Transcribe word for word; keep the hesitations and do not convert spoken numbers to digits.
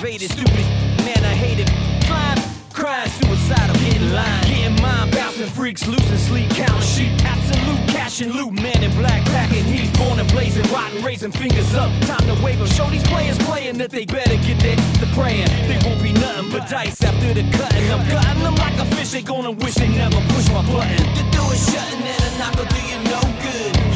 motivated, stupid, man, I hate it. Climb, crying, suicidal, getting line, getting mine, bouncing freaks, losing sleep, counting sheep, absolute cash and loot, man in black, packing heat, born and blazing, rotten, raising fingers up, time to wave them. Show these players playing that they better get their to praying. They won't be nothing but dice after the cutting. I'm cutting them like a fish, they gonna wish they never push my button. To do is shutting and a knock will do you no good.